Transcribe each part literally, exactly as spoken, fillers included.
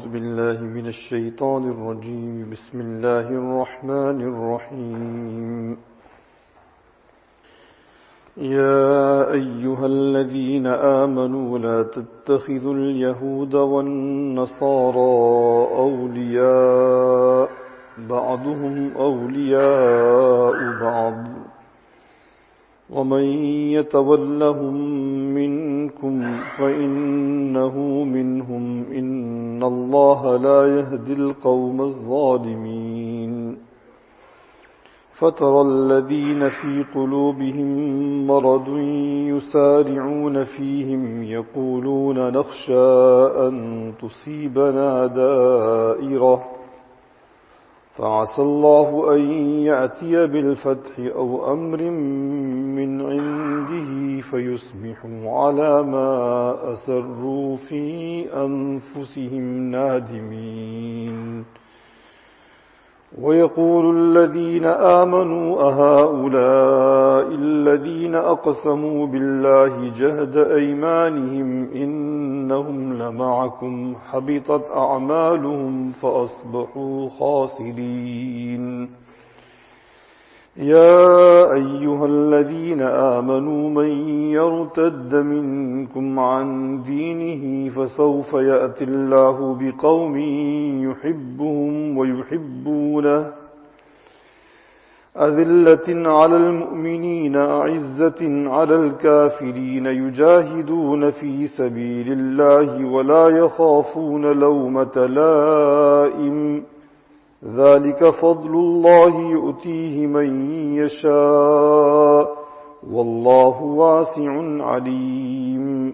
أعوذ بالله من الشيطان الرجيم بسم الله الرحمن الرحيم يا أيها الذين آمنوا لا تتخذوا اليهود والنصارى أولياء بعضهم أولياء بعض ومن يتولهم منكم فإنه منهم إن الله لا يهدي القوم الظالمين فترى الذين في قلوبهم مرض يسارعون فيهم يقولون نخشى أن تصيبنا دائرة فعسى الله أن يأتي بالفتح أو أمر من عنده فيصبحوا على ما أسروا في أنفسهم نادمين ويقول الذين آمنوا أهؤلاء الذين أقسموا بالله جهد أيمانهم إنهم لمعكم حبطت أعمالهم فأصبحوا خاسرين يا أيها الذين آمنوا من يرتد منكم عن دينه فسوف يأتي الله بقوم يحبهم ويحبونه أذلة على المؤمنين أعزة على الكافرين يجاهدون في سبيل الله ولا يخافون لومة لائم ذلك فضل الله يؤتيه من يشاء والله واسع عليم.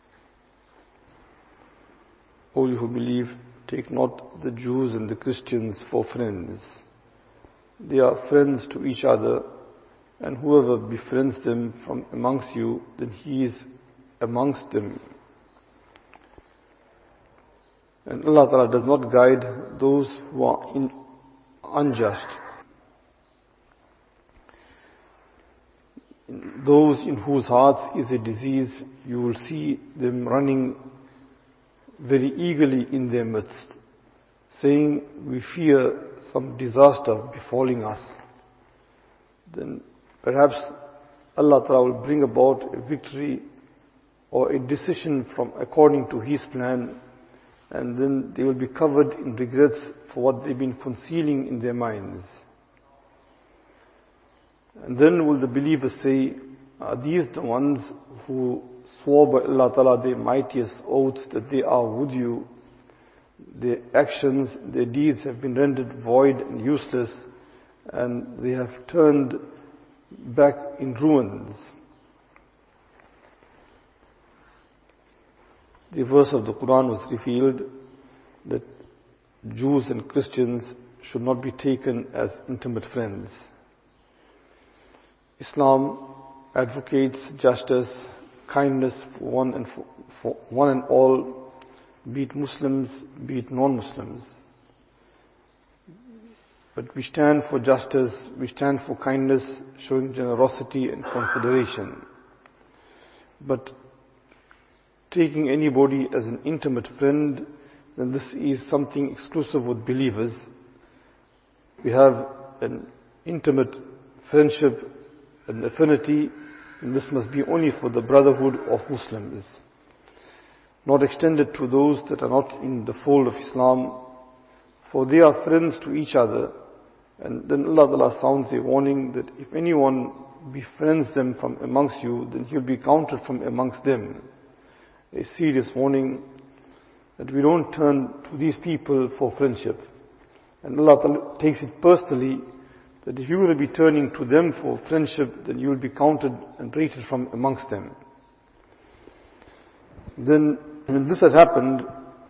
O you who believe, take not the Jews and the Christians for friends. They are friends to each other, and whoever befriends them from amongst you, then he is amongst them. And Allah Ta'ala does not guide those who are in unjust. Those in whose hearts is a disease, you will see them running very eagerly in their midst, saying, we fear some disaster befalling us. Then perhaps Allah Ta'ala will bring about a victory or a decision from according to His plan, and then they will be covered in regrets for what they've been concealing in their minds. And then will the believers say, are these the ones who swore by Allah Ta'ala their mightiest oaths that they are with you? Their actions, their deeds have been rendered void and useless, and they have turned back in ruins. The verse of the Quran was revealed that Jews and Christians should not be taken as intimate friends. Islam advocates justice, kindness for one and for, for one and all, be it Muslims, be it non-Muslims. But we stand for justice, we stand for kindness, showing generosity and consideration. But taking anybody as an intimate friend, then this is something exclusive with believers. We have an intimate friendship, an affinity, and this must be only for the brotherhood of Muslims, not extended to those that are not in the fold of Islam, for they are friends to each other. And then Allah Ta'ala sounds a warning that if anyone befriends them from amongst you, then he will be counted from amongst them. A serious warning that we don't turn to these people for friendship. And Allah Ta'ala takes it personally that if you will be turning to them for friendship, then you will be counted and rated from amongst them. Then when this has happened,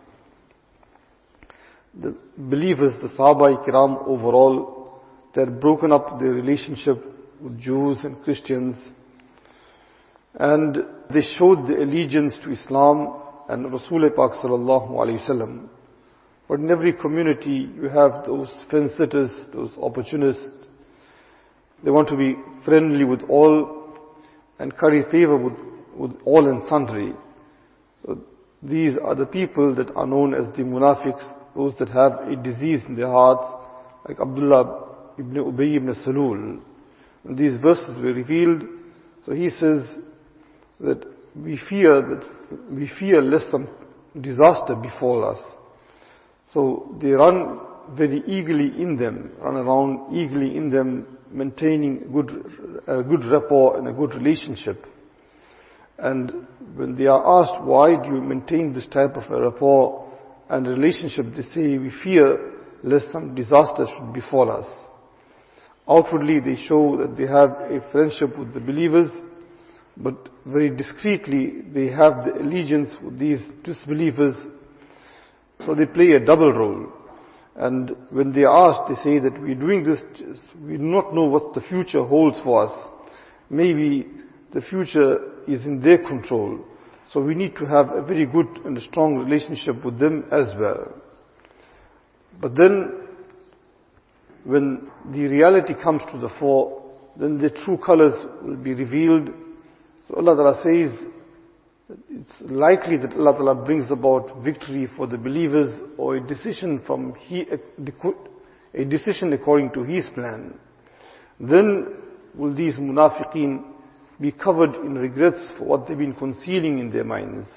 the believers, the Sahaba Kiram overall, they had broken up their relationship with Jews and Christians, and they showed the allegiance to Islam and Rasul Pak Sallallahu Alaihi Wasallam. But in every community you have those fence-sitters, those opportunists. They want to be friendly with all and curry favor with, with all and sundry. So These are the people that are known as the munafiqs, those that have a disease in their hearts, like Abdullah ibn Ubay ibn Salul. When these verses were revealed, so he says that we fear that we fear lest some disaster befall us. So they run very eagerly in them, run around eagerly in them, maintaining good, a good rapport and a good relationship. And when they are asked, why do you maintain this type of a rapport and relationship, they say, we fear lest some disaster should befall us. Outwardly, they show that they have a friendship with the believers, but very discreetly, they have the allegiance with these disbelievers. So they play a double role. And when they are asked, they say that we're doing this, we do not know what the future holds for us. Maybe the future is in their control. So we need to have a very good and strong relationship with them as well. But then, when the reality comes to the fore, then the true colors will be revealed. So Allah Ta'ala says, it's likely that Allah Ta'ala brings about victory for the believers or a decision from he, a decision according to His plan. Then will these munafiqeen be covered in regrets for what they've been concealing in their minds.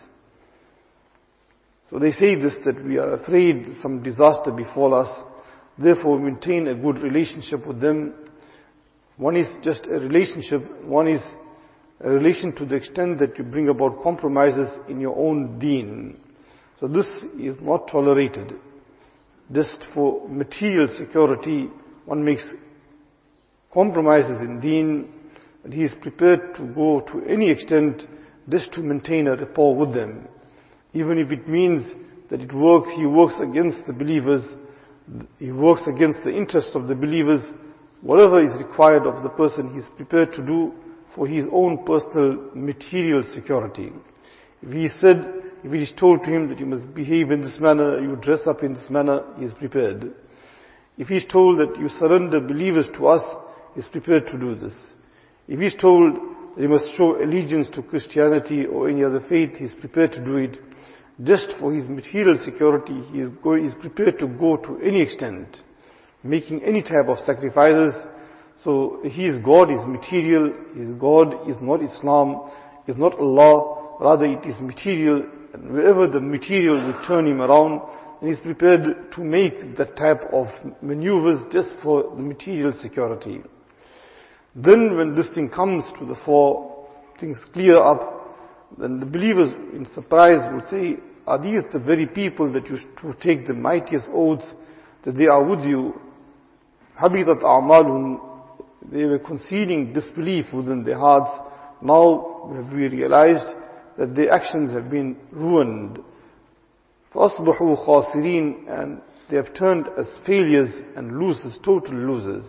So they say this, that we are afraid some disaster befall us, therefore maintain a good relationship with them. One is just a relationship, one is a relation to the extent that you bring about compromises in your own deen. So this is not tolerated. Just for material security, one makes compromises in deen, and he is prepared to go to any extent just to maintain a rapport with them. Even if it means that it works, he works against the believers, he works against the interests of the believers, whatever is required of the person, he is prepared to do for his own personal material security. If he said, if it is told to him that you must behave in this manner, you dress up in this manner, he is prepared. If he is told that you surrender believers to us, he is prepared to do this. If he is told that he must show allegiance to Christianity or any other faith, he is prepared to do it. Just for his material security, he is, go, he is prepared to go to any extent, making any type of sacrifices. So his God is material, his God is not Islam, is not Allah, rather it is material, and wherever the material will turn him around, and he is prepared to make that type of maneuvers just for the material security. Then when this thing comes to the fore, things clear up, then the believers in surprise will say, are these the very people that used to take the mightiest oaths that they are with you? Habitat a'malun, they were concealing disbelief within their hearts. Now have we realized that their actions have been ruined. فَأَصْبَحُوا خَاسِرِينَ, and they have turned as failures and losers, total losers.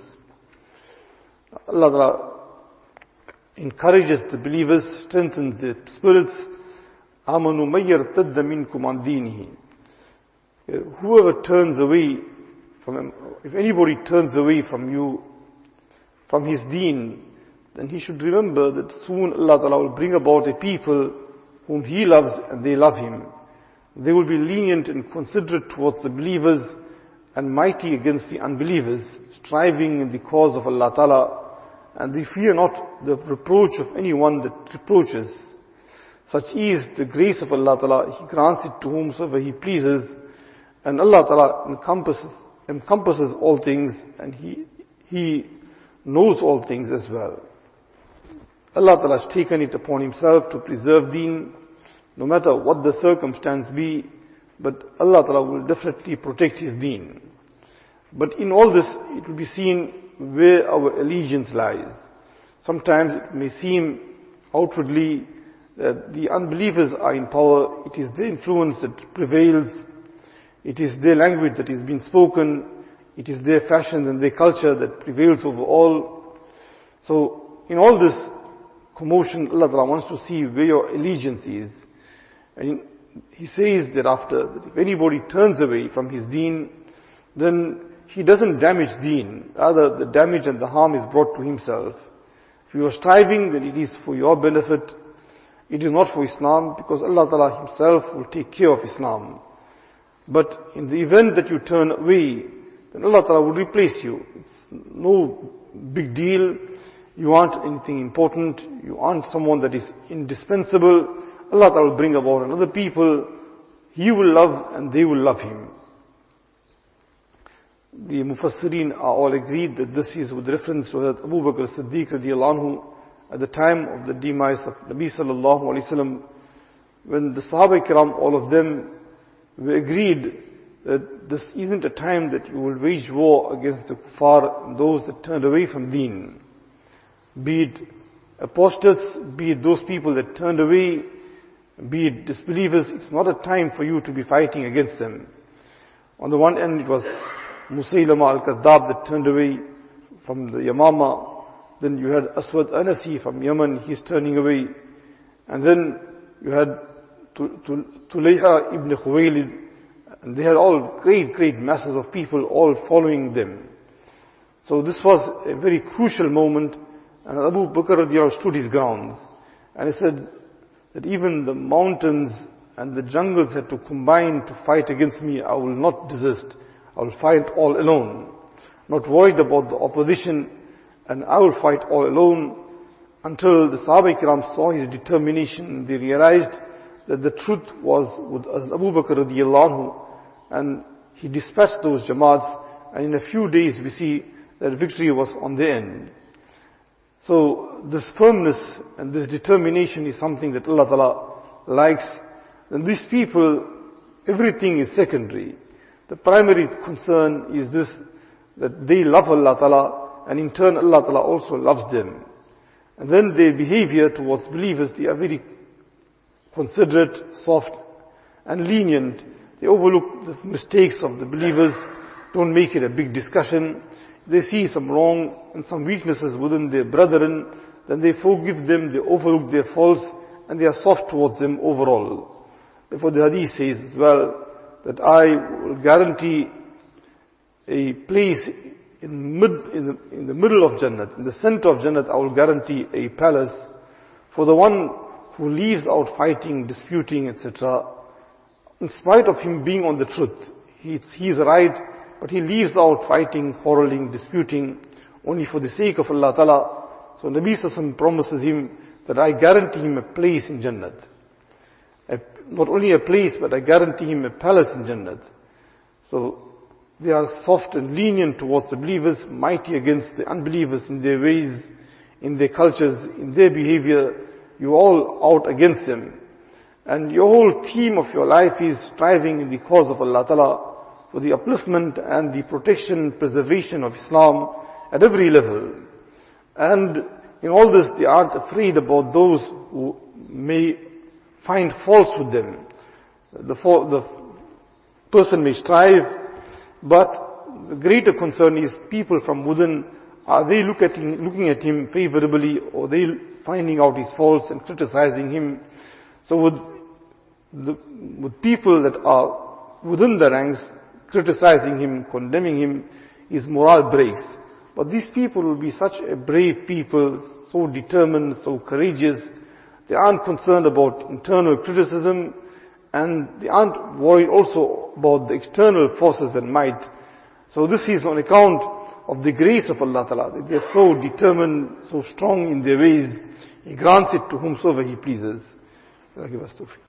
Allah Ta'ala encourages the believers, strengthens their spirits. آمَنُوا مَن يَرْتَدَّ مِنْكُمْ عَنْ دِينِهِ. Whoever turns away from him, if anybody turns away from you, from his deen, then he should remember that soon Allah Ta'ala will bring about a people whom He loves and they love Him. They will be lenient and considerate towards the believers and mighty against the unbelievers, striving in the cause of Allah Ta'ala, and they fear not the reproach of anyone that reproaches. Such is the grace of Allah Ta'ala, He grants it to whomsoever He pleases, and Allah Ta'ala encompasses, encompasses all things, and He, He knows all things as well. Allah Ta'ala has taken it upon Himself to preserve deen, no matter what the circumstance be, but Allah Ta'ala will definitely protect His deen. But in all this, it will be seen where our allegiance lies. Sometimes it may seem outwardly that the unbelievers are in power, it is their influence that prevails, it is their language that is being spoken, it is their fashions and their culture that prevails over all. So, in all this commotion, Allah Ta'ala wants to see where your allegiance is. And He says thereafter that if anybody turns away from his deen, then he doesn't damage deen. Rather, the damage and the harm is brought to himself. If you are striving, then it is for your benefit. It is not for Islam, because Allah Ta'ala Himself will take care of Islam. But in the event that you turn away, then Allah Ta'ala will replace you. It's no big deal. You aren't anything important. You aren't someone that is indispensable. Allah Ta'ala will bring about another people. He will love and they will love Him. The Mufassirin are all agreed that this is with reference to that Abu Bakr as-Siddiq radiallahu anhu at the time of the demise of Nabi sallallahu alayhi wasallam, when the Sahaba Kiram, all of them, were agreed that this isn't a time that you will wage war against the kuffar and those that turned away from deen. Be it apostates, be it those people that turned away, be it disbelievers, it's not a time for you to be fighting against them. On the one end, it was Musaylama al-Kadhdab that turned away from the Yamama. Then you had Aswad Anasi from Yemen, he's turning away. And then you had Tulayha ibn Khuwaylid, and they had all great, great masses of people all following them. So this was a very crucial moment, and Abu Bakr radiallahu anhu stood his grounds. And he said that even the mountains and the jungles had to combine to fight against me. I will not desist. I will fight all alone. Not worried about the opposition, and I will fight all alone, until the Sahaba Kiram saw his determination. They realized that the truth was with Abu Bakr radiallahu anhu, and he dispatched those Jamaats, and in a few days we see that victory was on their end. So this firmness and this determination is something that Allah Ta'ala likes. And these people, everything is secondary. The primary concern is this, that they love Allah Ta'ala, and in turn Allah Ta'ala also loves them. And then their behavior towards believers, they are very considerate, soft and lenient. They overlook the mistakes of the believers, don't make it a big discussion. They see some wrong and some weaknesses within their brethren, then they forgive them, they overlook their faults, and they are soft towards them overall. Therefore the hadith says as well, that I will guarantee a place in, mid, in, the, in the middle of Jannat, in the center of Jannat, I will guarantee a palace for the one who leaves out fighting, disputing, et cetera. In spite of him being on the truth, he, he is right, but he leaves out fighting, quarreling, disputing, only for the sake of Allah Ta'ala. So Nabi Sallallahu Alaihi Wasallam promises him that I guarantee him a place in Jannat. A, not only a place, but I guarantee him a palace in Jannat. So they are soft and lenient towards the believers, mighty against the unbelievers in their ways, in their cultures, in their behavior. You're all out against them. And your whole theme of your life is striving in the cause of Allah Ta'ala for the upliftment and the protection, preservation of Islam at every level. And in all this, they aren't afraid about those who may find faults with them. The, the person may strive, but the greater concern is people from within. Are they look at him, looking at him favorably, or are they finding out his faults and criticizing him? So with, the, with people that are within the ranks, criticizing him, condemning him, his morale breaks. But these people will be such a brave people, so determined, so courageous. They aren't concerned about internal criticism, and they aren't worried also about the external forces and might. So this is on account of the grace of Allah Ta'ala. They are so determined, so strong in their ways. He grants it to whomsoever He pleases. Allah give us tawfiq.